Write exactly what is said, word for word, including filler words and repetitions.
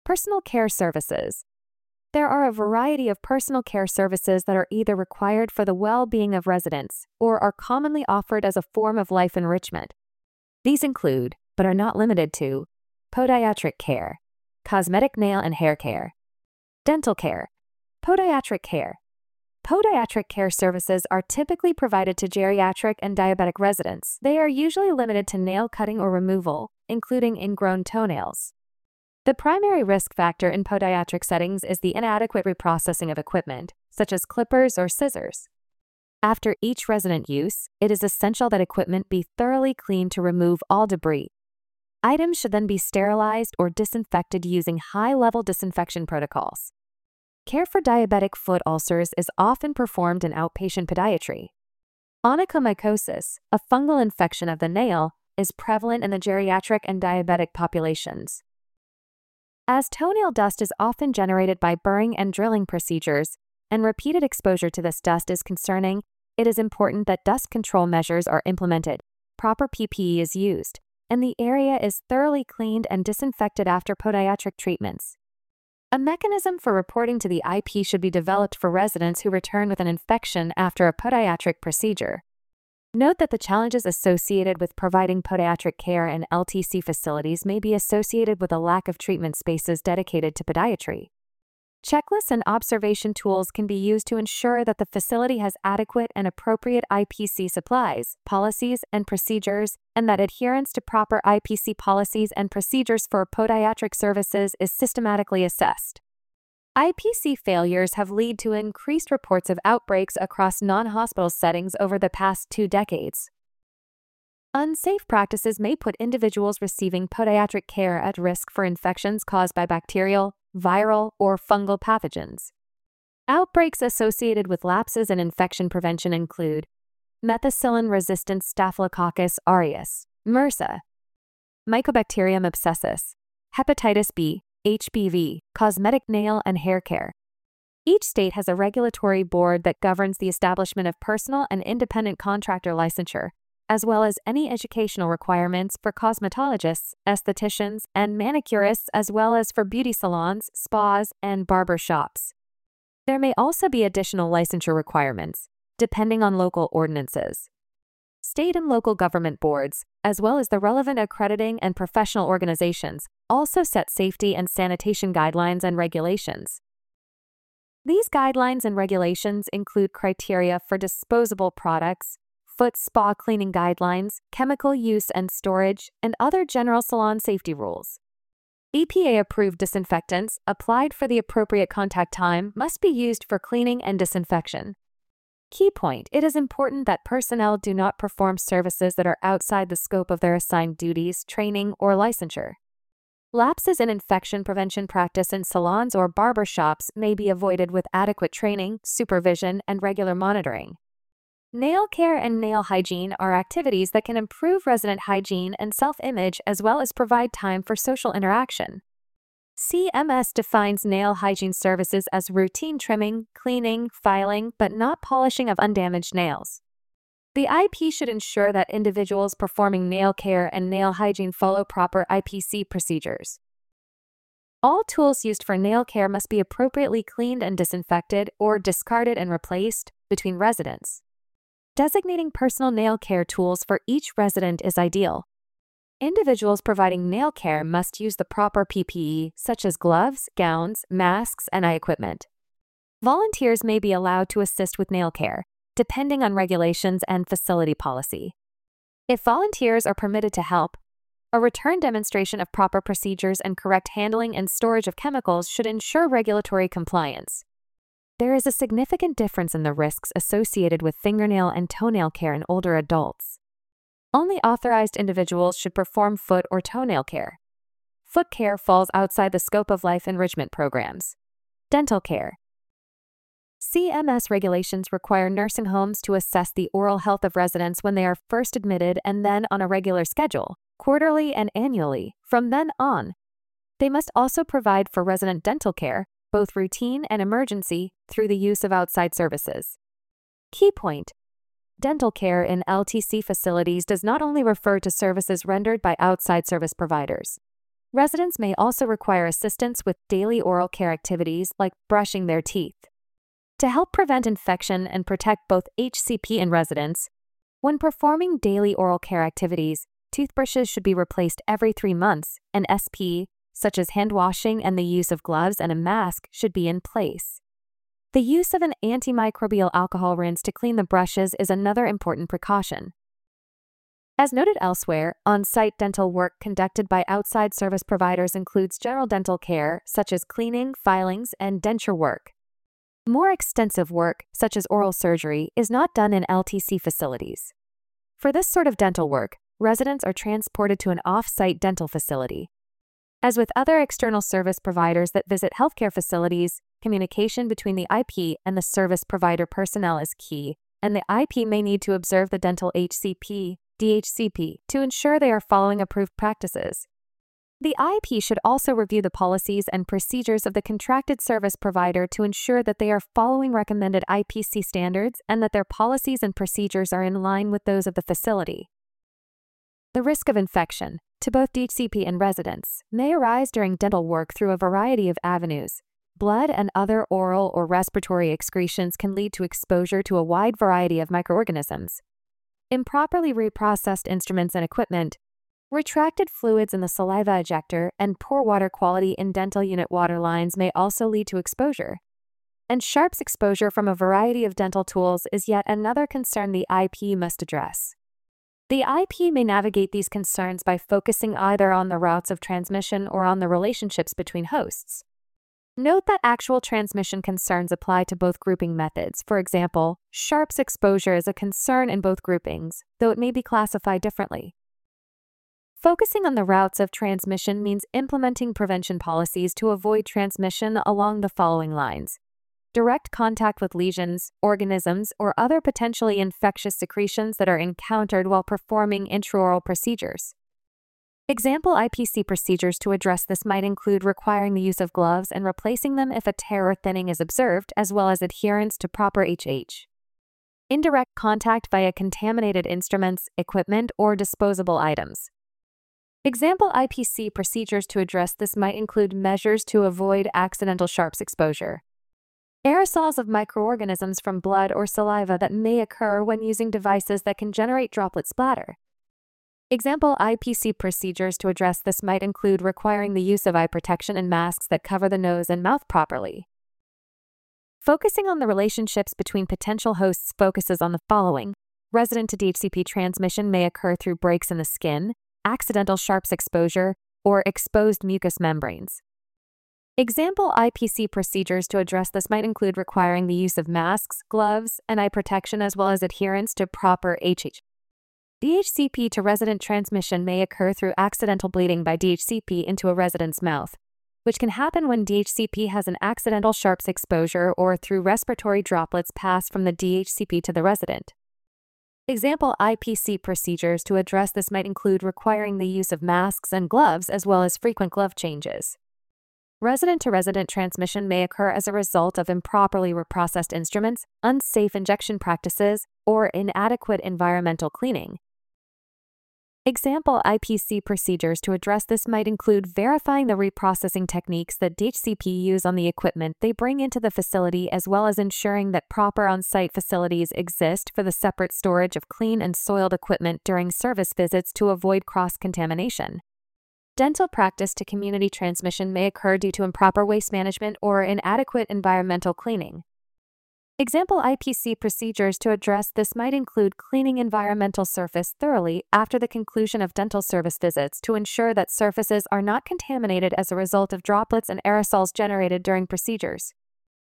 Personal care services. There are a variety of personal care services that are either required for the well-being of residents or are commonly offered as a form of life enrichment. These include, but are not limited to, podiatric care, cosmetic nail and hair care, dental care, podiatric care. Podiatric care services are typically provided to geriatric and diabetic residents. They are usually limited to nail cutting or removal, including ingrown toenails. The primary risk factor in podiatric settings is the inadequate reprocessing of equipment, such as clippers or scissors. After each resident use, it is essential that equipment be thoroughly cleaned to remove all debris. Items should then be sterilized or disinfected using high-level disinfection protocols. Care for diabetic foot ulcers is often performed in outpatient podiatry. Onychomycosis, a fungal infection of the nail, is prevalent in the geriatric and diabetic populations. As toenail dust is often generated by burring and drilling procedures, and repeated exposure to this dust is concerning, it is important that dust control measures are implemented, proper P P E is used, and the area is thoroughly cleaned and disinfected after podiatric treatments. A mechanism for reporting to the I P should be developed for residents who return with an infection after a podiatric procedure. Note that the challenges associated with providing podiatric care in L T C facilities may be associated with a lack of treatment spaces dedicated to podiatry. Checklists and observation tools can be used to ensure that the facility has adequate and appropriate I P C supplies, policies, and procedures, and that adherence to proper I P C policies and procedures for podiatric services is systematically assessed. I P C failures have led to increased reports of outbreaks across non-hospital settings over the past two decades. Unsafe practices may put individuals receiving podiatric care at risk for infections caused by bacterial, viral, or fungal pathogens. Outbreaks associated with lapses in infection prevention include methicillin-resistant Staphylococcus aureus, MRSA, Mycobacterium abscessus, hepatitis B, H B V, cosmetic nail and hair care. Each state has a regulatory board that governs the establishment of personal and independent contractor licensure, as well as any educational requirements for cosmetologists, estheticians, and manicurists, as well as for beauty salons, spas, and barber shops. There may also be additional licensure requirements, depending on local ordinances. State and local government boards, as well as the relevant accrediting and professional organizations, also set safety and sanitation guidelines and regulations. These guidelines and regulations include criteria for disposable products, foot spa cleaning guidelines, chemical use and storage, and other general salon safety rules. E P A-approved disinfectants, applied for the appropriate contact time, must be used for cleaning and disinfection. Key point: it is important that personnel do not perform services that are outside the scope of their assigned duties, training, or licensure. Lapses in infection prevention practice in salons or barber shops may be avoided with adequate training, supervision, and regular monitoring. Nail care and nail hygiene are activities that can improve resident hygiene and self-image as well as provide time for social interaction. C M S defines nail hygiene services as routine trimming, cleaning, filing, but not polishing of undamaged nails. The I P should ensure that individuals performing nail care and nail hygiene follow proper I P C procedures. All tools used for nail care must be appropriately cleaned and disinfected or discarded and replaced between residents. Designating personal nail care tools for each resident is ideal. Individuals providing nail care must use the proper P P E, such as gloves, gowns, masks, and eye equipment. Volunteers may be allowed to assist with nail care, depending on regulations and facility policy. If volunteers are permitted to help, a return demonstration of proper procedures and correct handling and storage of chemicals should ensure regulatory compliance. There is a significant difference in the risks associated with fingernail and toenail care in older adults. Only authorized individuals should perform foot or toenail care. Foot care falls outside the scope of life enrichment programs. Dental care. C M S regulations require nursing homes to assess the oral health of residents when they are first admitted and then on a regular schedule, quarterly and annually, from then on. They must also provide for resident dental care, both routine and emergency, through the use of outside services. Key point: dental care in L T C facilities does not only refer to services rendered by outside service providers. Residents may also require assistance with daily oral care activities like brushing their teeth. To help prevent infection and protect both H C P and residents, when performing daily oral care activities, toothbrushes should be replaced every three months, and S P, such as hand washing and the use of gloves and a mask, should be in place. The use of an antimicrobial alcohol rinse to clean the brushes is another important precaution. As noted elsewhere, on-site dental work conducted by outside service providers includes general dental care, such as cleaning, filings, and denture work. More extensive work, such as oral surgery, is not done in L T C facilities. For this sort of dental work, residents are transported to an off-site dental facility. As with other external service providers that visit healthcare facilities, communication between the I P and the service provider personnel is key, and the I P may need to observe the dental H C P, D H C P, to ensure they are following approved practices. The I P should also review the policies and procedures of the contracted service provider to ensure that they are following recommended I P C standards and that their policies and procedures are in line with those of the facility. The risk of infection, to both D H C P and residents, may arise during dental work through a variety of avenues. Blood and other oral or respiratory excretions can lead to exposure to a wide variety of microorganisms. Improperly reprocessed instruments and equipment, retracted fluids in the saliva ejector, and poor water quality in dental unit water lines may also lead to exposure. And sharps exposure from a variety of dental tools is yet another concern the I P must address. The I P may navigate these concerns by focusing either on the routes of transmission or on the relationships between hosts. Note that actual transmission concerns apply to both grouping methods. For example, sharps exposure is a concern in both groupings, though it may be classified differently. Focusing on the routes of transmission means implementing prevention policies to avoid transmission along the following lines: direct contact with lesions, organisms, or other potentially infectious secretions that are encountered while performing intraoral procedures. Example I P C procedures to address this might include requiring the use of gloves and replacing them if a tear or thinning is observed, as well as adherence to proper H H. Indirect contact via contaminated instruments, equipment, or disposable items. Example I P C procedures to address this might include measures to avoid accidental sharps exposure. Aerosols of microorganisms from blood or saliva that may occur when using devices that can generate droplet splatter. Example I P C procedures to address this might include requiring the use of eye protection and masks that cover the nose and mouth properly. Focusing on the relationships between potential hosts focuses on the following: resident to D H C P transmission may occur through breaks in the skin, accidental sharps exposure, or exposed mucous membranes. Example I P C procedures to address this might include requiring the use of masks, gloves, and eye protection, as well as adherence to proper H H. D H C P to resident transmission may occur through accidental bleeding by D H C P into a resident's mouth, which can happen when D H C P has an accidental sharps exposure or through respiratory droplets pass from the D H C P to the resident. Example I P C procedures to address this might include requiring the use of masks and gloves, as well as frequent glove changes. Resident-to-resident transmission may occur as a result of improperly reprocessed instruments, unsafe injection practices, or inadequate environmental cleaning. Example I P C procedures to address this might include verifying the reprocessing techniques that D H C P use on the equipment they bring into the facility, as well as ensuring that proper on-site facilities exist for the separate storage of clean and soiled equipment during service visits to avoid cross-contamination. Dental practice to community transmission may occur due to improper waste management or inadequate environmental cleaning. Example I P C procedures to address this might include cleaning environmental surface thoroughly after the conclusion of dental service visits to ensure that surfaces are not contaminated as a result of droplets and aerosols generated during procedures.